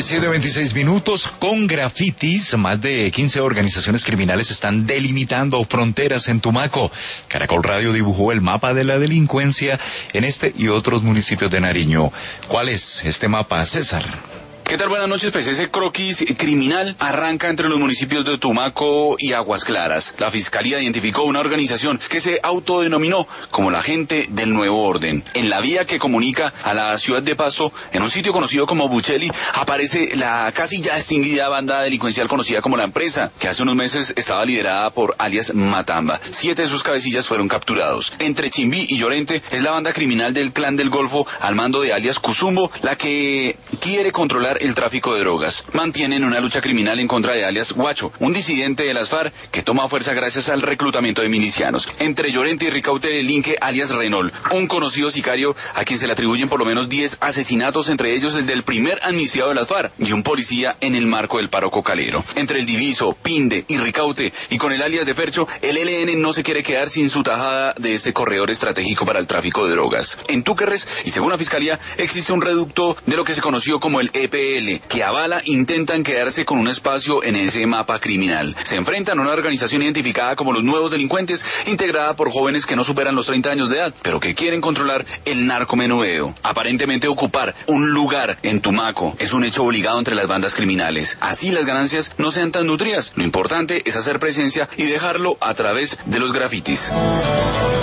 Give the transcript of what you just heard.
7:26 con grafitis. Más de 15 organizaciones criminales están delimitando fronteras en Tumaco. Caracol Radio dibujó el mapa de la delincuencia en este y otros municipios de Nariño. ¿Cuál es este mapa, César? ¿Qué tal? Buenas noches. Pues ese croquis criminal arranca entre los municipios de Tumaco y Aguas Claras. La Fiscalía identificó una organización que se autodenominó como la Gente del Nuevo Orden. En la vía que comunica a la ciudad de Pasto, en un sitio conocido como Bucheli, aparece la casi ya extinguida banda delincuencial conocida como La Empresa, que hace unos meses estaba liderada por alias Matamba. 7 de sus cabecillas fueron capturados. Entre Chimbí y Llorente es la banda criminal del Clan del Golfo al mando de alias Cuzumbo, la que quiere controlar el tráfico de drogas. Mantienen una lucha criminal en contra de alias Guacho, un disidente de las FARC que toma fuerza gracias al reclutamiento de milicianos. Entre Llorente y Ricaute delinque alias Renault, un conocido sicario a quien se le atribuyen por lo menos 10 asesinatos, entre ellos el del primer amnistiado de las FARC y un policía en el marco del paro cocalero. Entre el Diviso, Pinde y Ricaute y con el alias de Fercho, el ELN no se quiere quedar sin su tajada de este corredor estratégico para el tráfico de drogas. En Túquerres, y según la Fiscalía, existe un reducto de lo que se conoció como el EPL, que avala intentan quedarse con un espacio en ese mapa criminal. Se enfrentan a una organización identificada como los Nuevos Delincuentes, integrada por jóvenes que no superan los 30 años de edad, pero que quieren controlar el narcomenudeo. Aparentemente ocupar un lugar en Tumaco es un hecho obligado entre las bandas criminales. Así las ganancias no sean tan nutridas. Lo importante es hacer presencia y dejarlo a través de los grafitis.